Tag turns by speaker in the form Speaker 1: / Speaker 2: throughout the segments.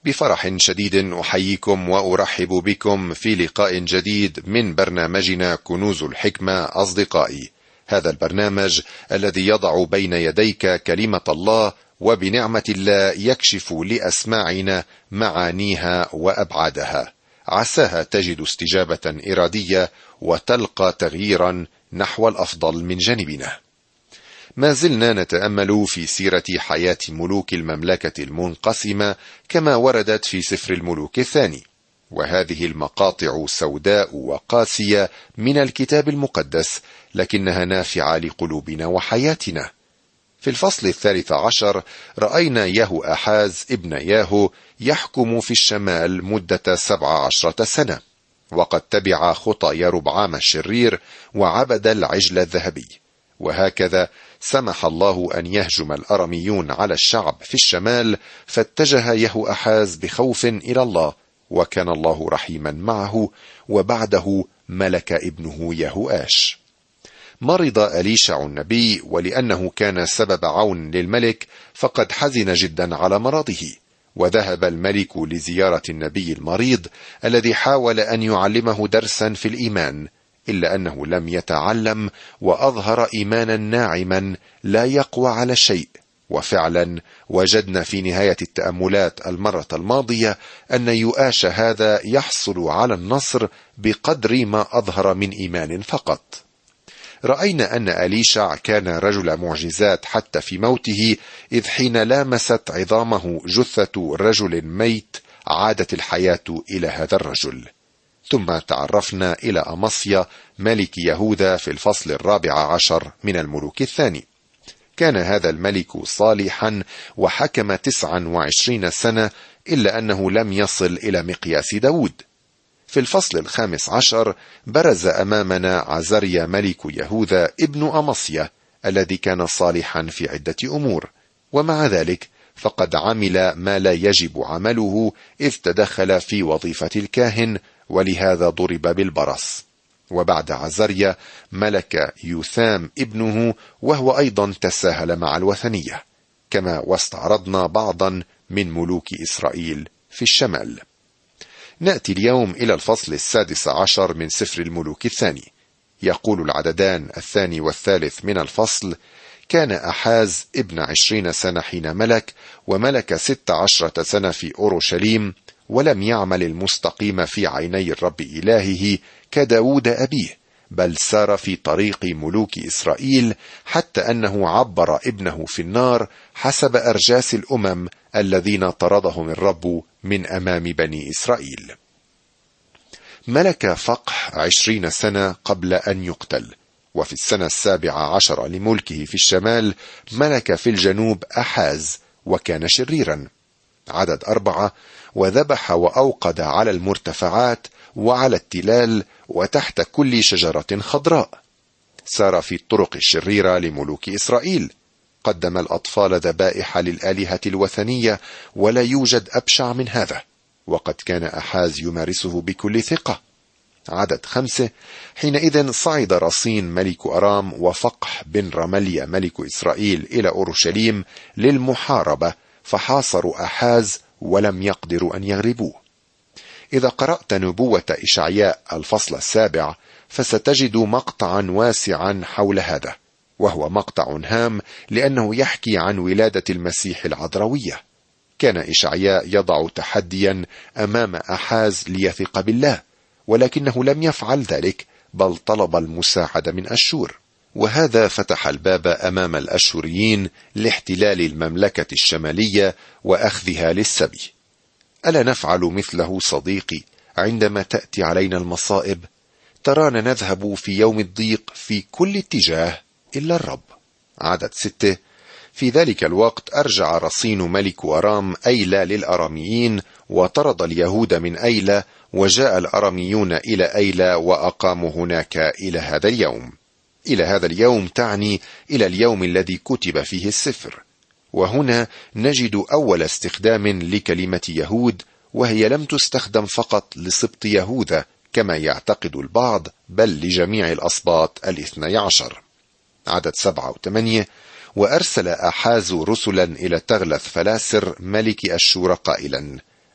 Speaker 1: بفرح شديد أحييكم وأرحب بكم في لقاء جديد من برنامجنا كنوز الحكمة. أصدقائي، هذا البرنامج الذي يضع بين يديك كلمة الله وبنعمة الله يكشف لأسماعنا معانيها وأبعادها، عساها تجد استجابة إرادية وتلقى تغييرا نحو الأفضل من جانبنا. ما زلنا نتأمل في سيرة حياة ملوك المملكة المنقسمة كما وردت في سفر الملوك الثاني، وهذه المقاطع سوداء وقاسية من الكتاب المقدس، لكنها نافعة لقلوبنا وحياتنا. في الفصل 13 رأينا يهو أحاز ابن ياهو يحكم في الشمال مدة 17 سنة، وقد تبع خطى يربعام الشرير وعبد العجل الذهبي، وهكذا سمح الله أن يهجم الأراميون على الشعب في الشمال، فاتجه يهو أحاز بخوف إلى الله، وكان الله رحيما معه، وبعده ملك ابنه يهوآش. مرض أليشع النبي، ولأنه كان سبب عون للملك فقد حزن جدا على مرضه، وذهب الملك لزيارة النبي المريض الذي حاول أن يعلمه درسا في الإيمان، إلا أنه لم يتعلم، وأظهر إيمانا ناعما لا يقوى على شيء. وفعلا وجدنا في نهاية التأملات المرة الماضية أن يؤاش هذا يحصل على النصر بقدر ما أظهر من إيمان فقط. رأينا أن أليشع كان رجل معجزات حتى في موته، إذ حين لامست عظامه جثة رجل ميت عادت الحياة إلى هذا الرجل. ثم تعرفنا إلى أمصيا ملك يهوذا في الفصل 14 من الملوك الثاني. كان هذا الملك صالحا وحكم 29 سنة، إلا أنه لم يصل إلى مقياس داود. في الفصل 15 برز أمامنا عزريا ملك يهوذا ابن أمصيا الذي كان صالحا في عدة أمور، ومع ذلك فقد عمل ما لا يجب عمله، إذ تدخل في وظيفة الكاهن، ولهذا ضرب بالبرص. وبعد عزريا ملك يوثام ابنه، وهو أيضا تساهل مع الوثنية، كما واستعرضنا بعضا من ملوك إسرائيل في الشمال. نأتي اليوم إلى الفصل 16 من سفر الملوك الثاني. يقول العددان 2 والثالث من الفصل: كان أحاز ابن 20 سنة حين ملك، وملك 16 سنة في أورشليم، ولم يعمل المستقيم في عيني الرب إلهه كداود أبيه، بل سار في طريق ملوك إسرائيل، حتى أنه عبر ابنه في النار حسب أرجاس الأمم الذين طردهم الرب من أمام بني إسرائيل. ملك فقح 20 سنة قبل أن يقتل، وفي السنة 17 لملكه في الشمال ملك في الجنوب أحاز، وكان شريرا. عدد 4: وذبح وأوقد على المرتفعات وعلى التلال وتحت كل شجرة خضراء. سار في الطرق الشريرة لملوك إسرائيل، قدم الأطفال ذبائح للآلهة الوثنية، ولا يوجد أبشع من هذا، وقد كان أحاز يمارسه بكل ثقة. عدد 5: حينئذ صعد رصين ملك أرام وفقح بن رمليا ملك إسرائيل إلى أورشليم للمحاربة، فحاصروا أحاز ولم يقدروا أن يغلبوه. إذا قرأت نبوة إشعياء الفصل 7 فستجد مقطعا واسعا حول هذا، وهو مقطع هام لأنه يحكي عن ولادة المسيح العذراوية. كان إشعياء يضع تحديا أمام أحاز ليثق بالله، ولكنه لم يفعل ذلك، بل طلب المساعدة من أشور، وهذا فتح الباب أمام الأشوريين لاحتلال المملكة الشمالية وأخذها للسبي. ألا نفعل مثله صديقي عندما تأتي علينا المصائب؟ ترانا نذهب في يوم الضيق في كل اتجاه إلا الرب. عدد 6: في ذلك الوقت أرجع رصين ملك أرام أيلة للأراميين، وطرد اليهود من أيلة، وجاء الأراميون إلى أيلة وأقاموا هناك إلى هذا اليوم. إلى هذا اليوم تعني إلى اليوم الذي كتب فيه السفر. وهنا نجد أول استخدام لكلمة يهود، وهي لم تستخدم فقط لسبط يهوذا كما يعتقد البعض، بل لجميع الأسباط 12. عدد 7 و8: وأرسل أحاز رسلا إلى تغلث فلاسر ملك أشور قائلا: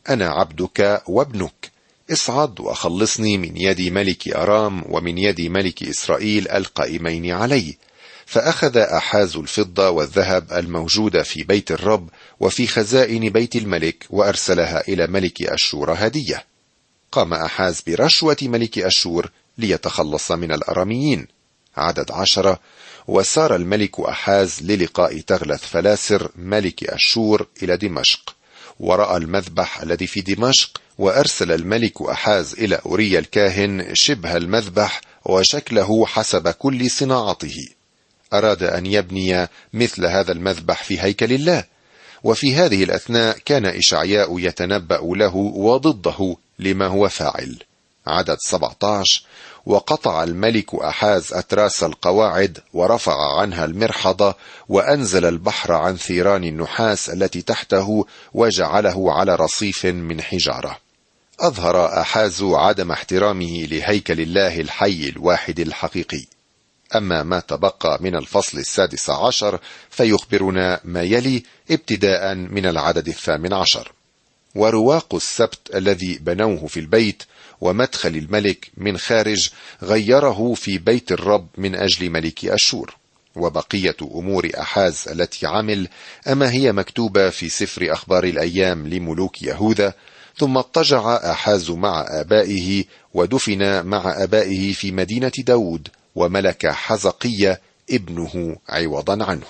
Speaker 1: أنا عبدك وابنك، اصعد وخلصني من يد ملك أرام ومن يد ملك إسرائيل القائمين علي. فأخذ أحاز الفضة والذهب الموجودة في بيت الرب وفي خزائن بيت الملك وأرسلها إلى ملك أشور هدية. قام أحاز برشوة ملك أشور ليتخلص من الأراميين. عدد 10. وسار الملك أحاز للقاء تغلث فلاسر ملك أشور إلى دمشق، ورأى المذبح الذي في دمشق، وأرسل الملك أحاز إلى أوريا الكاهن شبه المذبح وشكله حسب كل صناعته. أراد أن يبني مثل هذا المذبح في هيكل الله. وفي هذه الأثناء كان إشعياء يتنبأ له وضده لما هو فاعل. عدد 17. وقطع الملك أحاز أتراس القواعد ورفع عنها المرحضة وأنزل البحر عن ثيران النحاس التي تحته وجعله على رصيف من حجارة. أظهر أحاز عدم احترامه لهيكل الله الحي الواحد الحقيقي. أما ما تبقى من الفصل 16 فيخبرنا ما يلي ابتداء من العدد 18. ورواق السبت الذي بنوه في البيت ومدخل الملك من خارج غيره في بيت الرب من أجل ملك أشور. وبقية أمور أحاز التي عمل أما هي مكتوبة في سفر أخبار الأيام لملوك يهوذا. ثم اضطجع أحاز مع آبائه ودفن مع آبائه في مدينة داود، وملك حزقية ابنه عوضا عنه.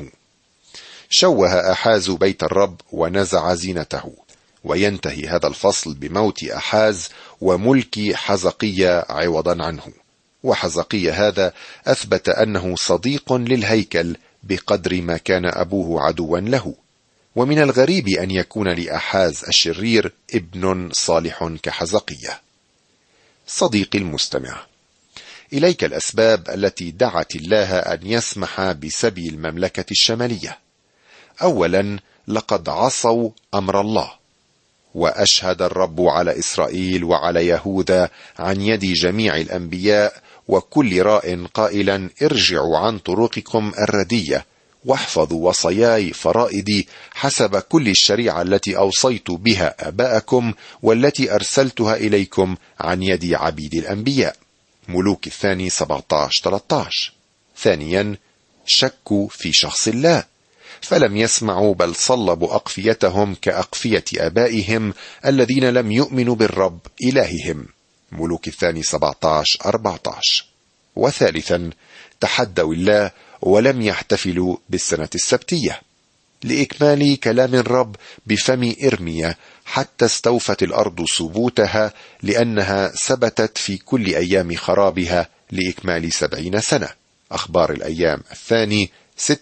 Speaker 1: شوه أحاز بيت الرب ونزع زينته. وينتهي هذا الفصل بموت أحاز وملك حزقية عوضا عنه. وحزقية هذا أثبت أنه صديق للهيكل بقدر ما كان أبوه عدوا له. ومن الغريب أن يكون لأحاز الشرير ابن صالح كحزقية. صديقي المستمع، إليك الأسباب التي دعت الله أن يسمح بسبي المملكة الشمالية. أولا، لقد عصوا أمر الله، وأشهد الرب على إسرائيل وعلى يهوذا عن يد جميع الأنبياء وكل راء قائلا: ارجعوا عن طرقكم الردية واحفظوا وصاياي فرائدي حسب كل الشريعة التي أوصيت بها آباءكم والتي أرسلتها إليكم عن يد عبيد الأنبياء. ملوك الثاني 17-13. ثانيا، شكوا في شخص الله فلم يسمعوا بل صلبوا أقفيتهم كأقفية آبائهم الذين لم يؤمنوا بالرب إلههم. ملوك الثاني 17-14. وثالثا، تحدوا الله ولم يحتفلوا بالسنة السبتية لإكمال كلام الرب بفم إرميا حتى استوفت الأرض ثبوتها، لأنها ثبتت في كل أيام خرابها لإكمال 70 سنة. أخبار الأيام الثاني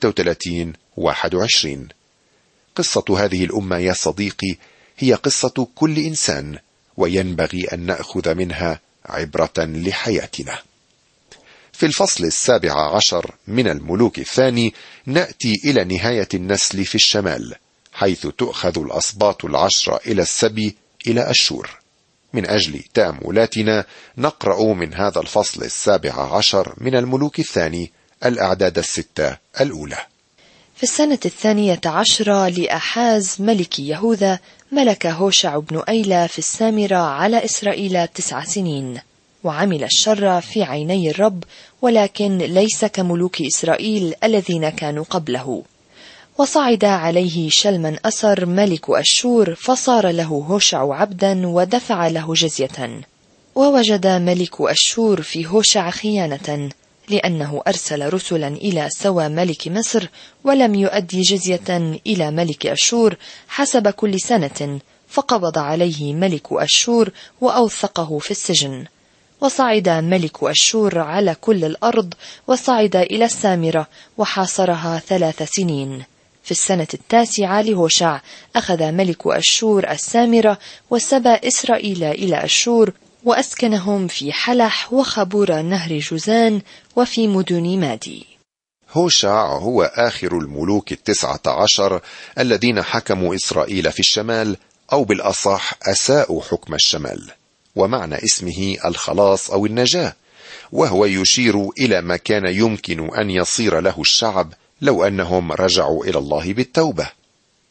Speaker 1: 36-21. قصة هذه الأمة يا صديقي هي قصة كل إنسان، وينبغي أن نأخذ منها عبرة لحياتنا. في الفصل 17 من الملوك الثاني نأتي إلى نهاية النسل في الشمال، حيث تؤخذ الأسباط 10 إلى السبي إلى أشور. من أجل تأملاتنا نقرأ من هذا الفصل 17 من الملوك الثاني الأعداد 6 الأولى.
Speaker 2: في السنة 12 لأحاز ملك يهوذا ملك هوشع بن أيلة في السامرة على إسرائيل 9 سنين، وعمل الشر في عيني الرب، ولكن ليس كملوك إسرائيل الذين كانوا قبله. وصعد عليه شلمن أسر ملك أشور، فصار له هوشع عبدا ودفع له جزية. ووجد ملك أشور في هوشع خيانة، لأنه أرسل رسلا إلى سوى ملك مصر ولم يؤدي جزية إلى ملك أشور حسب كل سنة، فقبض عليه ملك أشور وأوثقه في السجن. وصعد ملك أشور على كل الأرض، وصعد إلى السامرة وحاصرها 3 سنين. في السنة 9 لهوشع أخذ ملك أشور السامرة وسبى إسرائيل إلى أشور، وأسكنهم في حلح وخبور نهر جوزان وفي مدن مادي.
Speaker 1: هوشع هو آخر الملوك 19 الذين حكموا إسرائيل في الشمال، أو بالأصح أساءوا حكم الشمال، ومعنى اسمه الخلاص أو النجاة، وهو يشير إلى ما كان يمكن أن يصير له الشعب لو أنهم رجعوا إلى الله بالتوبة.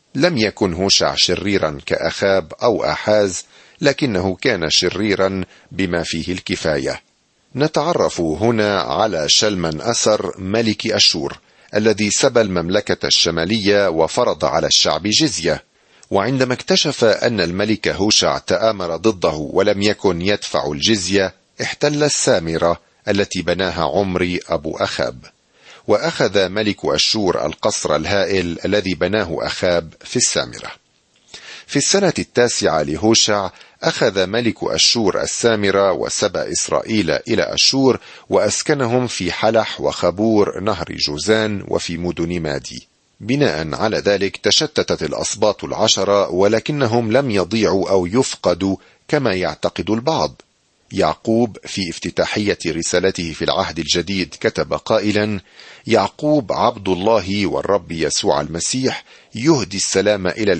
Speaker 1: لم يكن هوشع شريرا كأخاب أو آحاز، لكنه كان شريرا بما فيه الكفاية. نتعرف هنا على شلمن أسر ملك أشور الذي سبى المملكة الشمالية وفرض على الشعب جزية، وعندما اكتشف أن الملك هوشع تآمر ضده ولم يكن يدفع الجزية، احتل السامرة التي بناها عمري أبو أخاب، وأخذ ملك أشور القصر الهائل الذي بناه أخاب في السامرة. في السنة 9 لهوشع أخذ ملك أشور السامرة وسبى إسرائيل إلى أشور وأسكنهم في حلح وخبور نهر جوزان وفي مدن مادي. بناء على ذلك تشتتت الأسباط 10، ولكنهم لم يضيعوا أو يفقدوا كما يعتقد البعض. يعقوب في افتتاحية رسالته في العهد الجديد كتب قائلا: يعقوب عبد الله والرب يسوع المسيح يهدي السلام إلى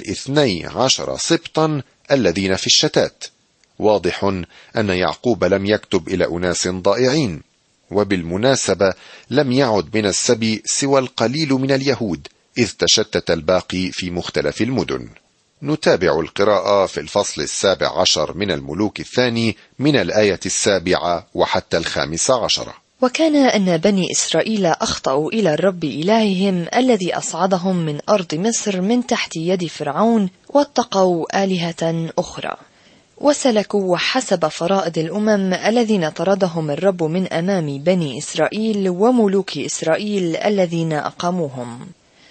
Speaker 1: 12 سبطا الذين في الشتات. واضح أن يعقوب لم يكتب إلى أناس ضائعين، وبالمناسبة لم يعد من السبي سوى القليل من اليهود، إذ تشتت الباقي في مختلف المدن. نتابع القراءة في الفصل 17 من الملوك الثاني من الآية 7 وحتى 15.
Speaker 2: وكان أن بني إسرائيل أخطأوا إلى الرب إلههم الذي أصعدهم من أرض مصر من تحت يد فرعون، واتقوا آلهة أخرى، وسلكوا حسب فرائض الأمم الذين طردهم الرب من أمام بني إسرائيل وملوك إسرائيل الذين أقاموهم.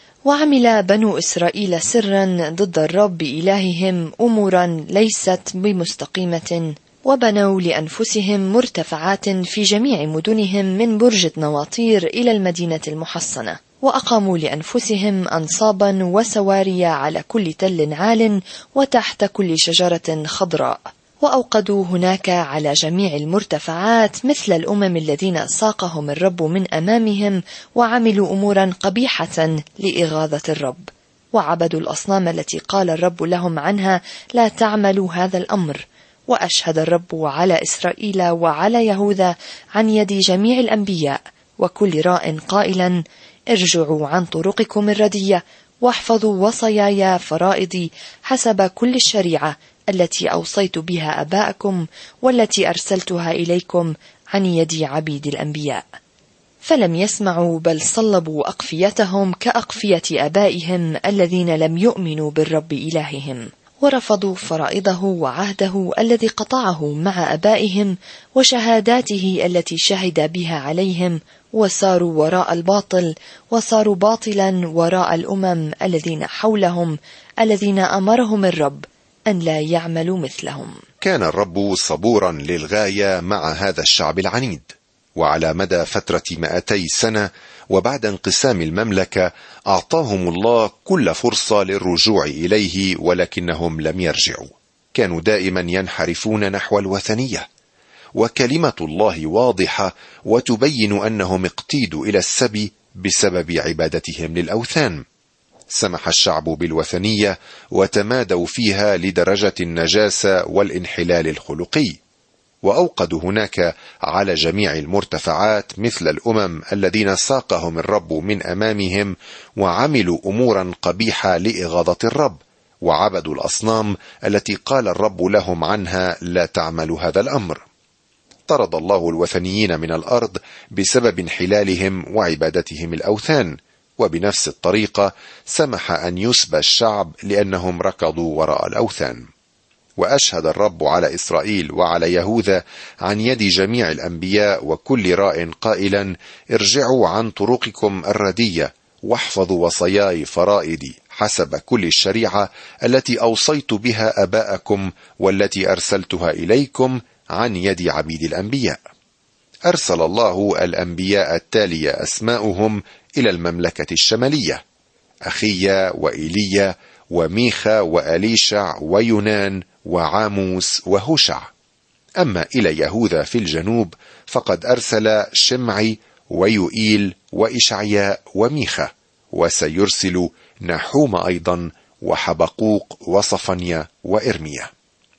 Speaker 2: وعمل بنو إسرائيل سرا ضد الرب إلههم أمورا ليست بمستقيمة، وبنوا لأنفسهم مرتفعات في جميع مدنهم من برج نواطير إلى المدينة المحصنة، وأقاموا لأنفسهم أنصابا وسواري على كل تل عال وتحت كل شجرة خضراء، وأوقدوا هناك على جميع المرتفعات مثل الأمم الذين ساقهم الرب من أمامهم، وعملوا أمورا قبيحة لإغاظة الرب، وعبدوا الأصنام التي قال الرب لهم عنها لا تعملوا هذا الأمر. وأشهد الرب على إسرائيل وعلى يهوذا عن يد جميع الأنبياء وكل راء قائلا: ارجعوا عن طرقكم الردية واحفظوا وصاياي فرائضي حسب كل الشريعة التي أوصيت بها أباءكم والتي أرسلتها إليكم عن يد عبيد الأنبياء. فلم يسمعوا، بل صلبوا أقفيتهم كأقفية أبائهم الذين لم يؤمنوا بالرب إلههم، ورفضوا فرائضه وعهده الذي قطعه مع أبائهم وشهاداته التي شهد بها عليهم، وساروا وراء الباطل، وصاروا باطلا وراء الأمم الذين حولهم الذين أمرهم الرب أن لا يعملوا مثلهم.
Speaker 1: كان الرب صبورا للغاية مع هذا الشعب العنيد، وعلى مدى فترة 200 سنة وبعد انقسام المملكة أعطاهم الله كل فرصة للرجوع إليه، ولكنهم لم يرجعوا. كانوا دائما ينحرفون نحو الوثنية، وكلمة الله واضحة وتبين أنهم اقتيدوا إلى السبي بسبب عبادتهم للأوثان. سمح الشعب بالوثنية وتمادوا فيها لدرجة النجاسة والانحلال الخلقي، وأوقدوا هناك على جميع المرتفعات مثل الأمم الذين ساقهم الرب من أمامهم، وعملوا أمورا قبيحة لإغاظة الرب، وعبدوا الأصنام التي قال الرب لهم عنها لا تعملوا هذا الأمر. طرد الله الوثنيين من الأرض بسبب انحلالهم وعبادتهم الأوثان، وبنفس الطريقة سمح أن يسبى الشعب لأنهم ركضوا وراء الأوثان. وأشهد الرب على إسرائيل وعلى يهوذا عن يد جميع الأنبياء وكل راء قائلا: ارجعوا عن طرقكم الردية واحفظوا وصاياي فرائدي حسب كل الشريعة التي أوصيت بها أباءكم والتي أرسلتها إليكم عن يد عبيد الأنبياء. أرسل الله الأنبياء التالية أسماؤهم إلى المملكة الشمالية: أخيا وإيليا وميخا وأليشع ويونان وعاموس وهوشع. أما إلى يهوذا في الجنوب فقد أرسل شمعي ويوئيل وإشعياء وميخا، وسيرسل نحوم أيضا وحبقوق وصفنيا وإرميا.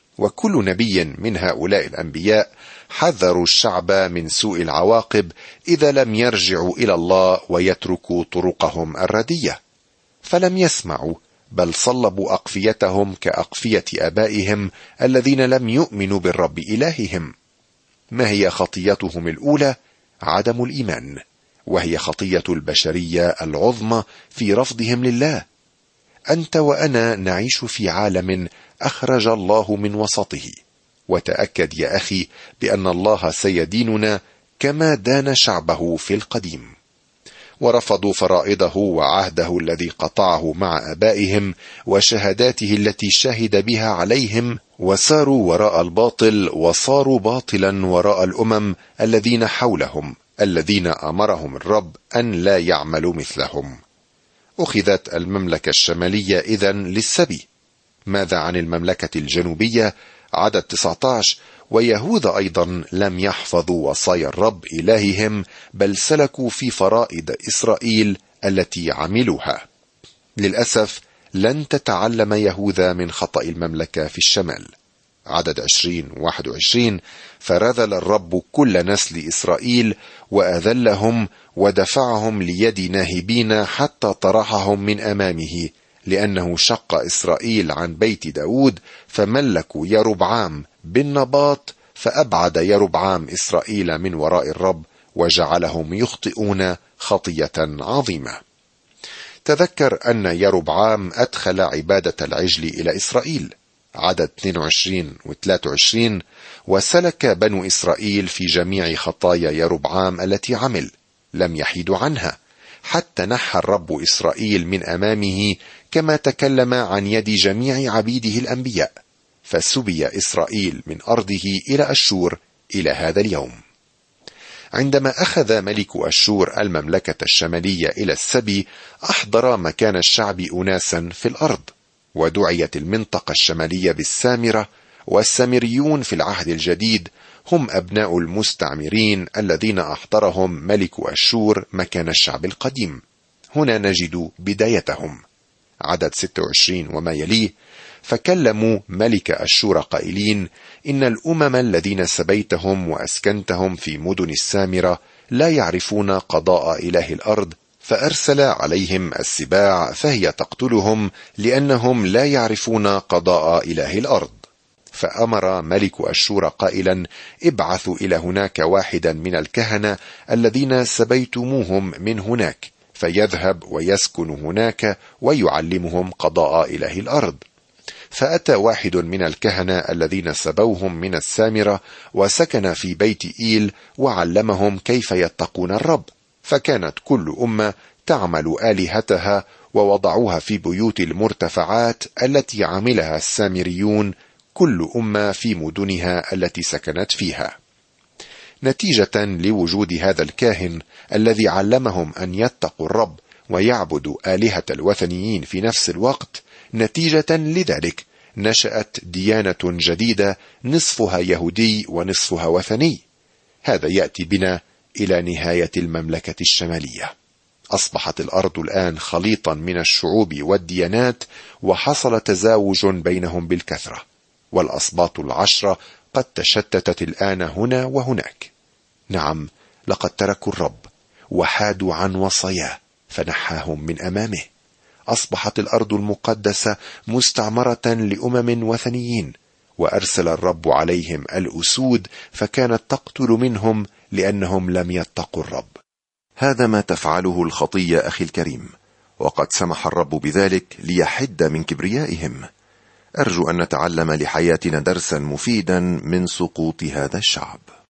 Speaker 1: وكل نبي من هؤلاء الأنبياء حذروا الشعب من سوء العواقب إذا لم يرجعوا إلى الله ويتركوا طرقهم الردية، فلم يسمعوا، بل صلبوا أقفيتهم كأقفية آبائهم الذين لم يؤمنوا بالرب إلههم. ما هي خطيتهم الأولى؟ عدم الإيمان، وهي خطية البشرية العظمى في رفضهم لله. أنت وأنا نعيش في عالم أخرج الله من وسطه، وتأكد يا أخي بأن الله سيديننا كما دان شعبه في القديم. ورفضوا فرائضه وعهده الذي قطعه مع آبائهم وشهاداته التي شهد بها عليهم، وساروا وراء الباطل، وصاروا باطلا وراء الأمم الذين حولهم، الذين أمرهم الرب أن لا يعملوا مثلهم. أخذت المملكة الشمالية إذن للسبي. ماذا عن المملكة الجنوبية؟ عدد 19: ويهوذا أيضا لم يحفظوا وصايا الرب إلههم، بل سلكوا في فرائض إسرائيل التي عملوها. للأسف لن تتعلم يهوذا من خطأ المملكة في الشمال. عدد 20-21: فرذل الرب كل نسل إسرائيل وأذلهم ودفعهم ليد ناهبين حتى طرحهم من أمامه، لأنه شق إسرائيل عن بيت داود، فملكوا يربعام بالنباط، فأبعد يربعام إسرائيل من وراء الرب وجعلهم يخطئون خطية عظيمة. تذكر أن يربعام أدخل عبادة العجل إلى إسرائيل. عدد 22-23: وسلك بنو إسرائيل في جميع خطايا يربعام التي عمل، لم يحيدوا عنها، حتى نحى الرب إسرائيل من أمامه، كما تكلم عن يد جميع عبيده الأنبياء، فسبي إسرائيل من أرضه إلى أشور إلى هذا اليوم. عندما أخذ ملك أشور المملكة الشمالية إلى السبي، أحضر مكان الشعب أناسا في الأرض، ودعيت المنطقة الشمالية بالسامرة. والسامريون في العهد الجديد هم أبناء المستعمرين الذين أحضرهم ملك أشور مكان الشعب القديم. هنا نجد بدايتهم. عدد 26 وما يليه: فكلموا ملك أشور قائلين: إن الأمم الذين سبيتهم وأسكنتهم في مدن السامرة لا يعرفون قضاء إله الأرض، فأرسل عليهم السباع فهي تقتلهم، لأنهم لا يعرفون قضاء إله الأرض. فأمر ملك أشور قائلا: ابعثوا إلى هناك واحدا من الكهنة الذين سبيتموهم من هناك، فيذهب ويسكن هناك ويعلمهم قضاء إله الأرض. فأتى واحد من الكهنة الذين سبوهم من السامرة وسكن في بيت إيل، وعلمهم كيف يتقون الرب. فكانت كل أمة تعمل آلهتها، ووضعوها في بيوت المرتفعات التي عملها السامريون، كل أمة في مدنها التي سكنت فيها. نتيجة لوجود هذا الكاهن الذي علمهم أن يتقوا الرب ويعبدوا آلهة الوثنيين في نفس الوقت، نتيجة لذلك نشأت ديانة جديدة، نصفها يهودي ونصفها وثني. هذا يأتي بنا إلى نهاية المملكة الشمالية. أصبحت الأرض الآن خليطا من الشعوب والديانات، وحصل تزاوج بينهم بالكثرة، والأسباط 10 قد تشتتت الآن هنا وهناك. نعم، لقد تركوا الرب وحادوا عن وصاياه فنحاهم من أمامه. أصبحت الأرض المقدسة مستعمرة لأمم وثنيين، وأرسل الرب عليهم الأسود فكانت تقتل منهم لأنهم لم يتقوا الرب. هذا ما تفعله الخطية أخي الكريم، وقد سمح الرب بذلك ليحد من كبريائهم. أرجو أن نتعلم لحياتنا درسا مفيدا من سقوط هذا الشعب.